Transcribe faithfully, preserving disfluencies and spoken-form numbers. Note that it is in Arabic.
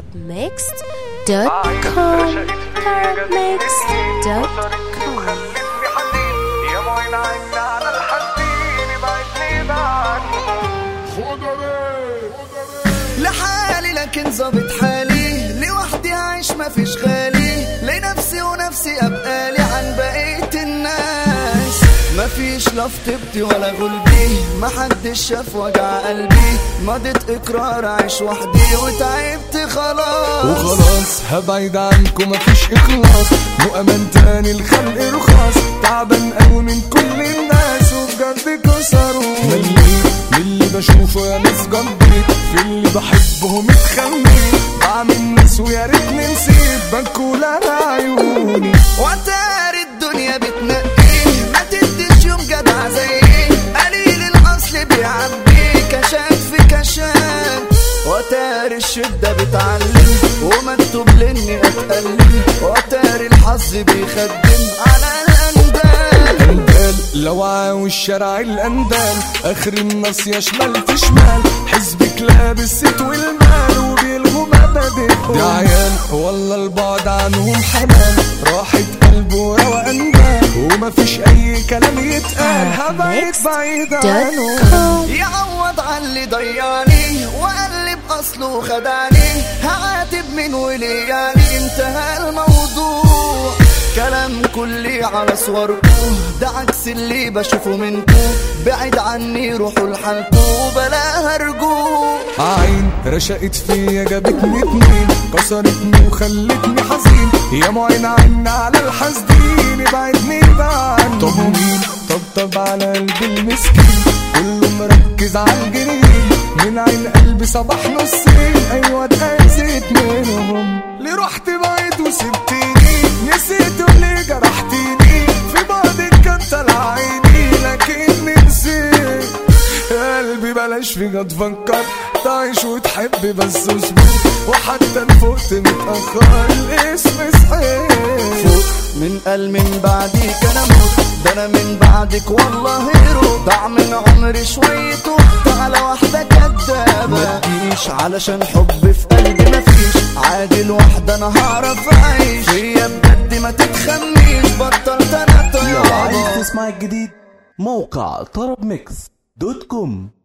mixed dot com طرب mixed dot com. يا معين عنا على الحزين بعدني بعد لحالي لكن ظابط حالي لوحدي عايش ما فيش غالي لنفسي ونفسي ابقى لي عن بقية الناس مفيش لا فطبتي ولا غلبي محدش شاف وجع قلبي مضيت اقرار عايش وحدي وتعبت خلاص وخلاص هبعد عنكم مفيش اخلاص مو امان تاني الخلق رخاص تعبان قوي من كل الناس وبجد كسروا مليت من اللي بشوفه يا ناس جنبي في اللي بحبهم اتخميت بعمل ناس ويا ريتني نسيت بنكول على عيوني وتاري الدنيا بتنقيه ما تديش يوم جدع زيه قليل الاصل بيعبي كشات في كشات وتاري الشدة بتعلم ومكتوب لاني اتألم وتاري الحظ بيخدم على الاندال اندال لو عاوز شارع الاندال اخر النص يا شمال في شمال حزبك لابس ست والمال وبيلغوا مبادئهم دي عيال والله البعد عنهم حنان راحة قلب وروقان بال ومفيش اي كلام يتقال هبعد بعيد عنهم يعوض على اللي ضيعني وقلب اصله خدعني هعاتب من وليالي انتهى الموضوع كلام كلي على صوركم ده عكس اللي بشوفه منكم بعيد عني روحوا لحالكم بلا هرجوع عين رشقت فيا جابتني اتنين كسرتني وخلتني حزين يا معين عنا على الحزين بعدني بعد طب ومين طبطب على قلبي المسكين كله مركز على الجنين من عين قلبي صباح نصين ايوه اتأذيت منهم ليه رحت بعيد وسبتيني نسيت اللي جرحتيني في بعدك كان طلع عيني لكني نسيت قلبي بلاش فيك اتفكر تعيش وتحب بس اصبر وحتى نفوت متأخر الاسم صحيح فوق من قال من بعديك انا موت ده انا من بعدك والله هيرو ضاع من عمري شوية وقت على واحدة كدابة متجيش علشان حب في قلبي مفيش عادي لوحدة انا هعرف اعيش هي بجد ما تتخميش بطلت انا طيارة. لو عايز تسمع الجديد موقع طرب ميكس دوت كوم.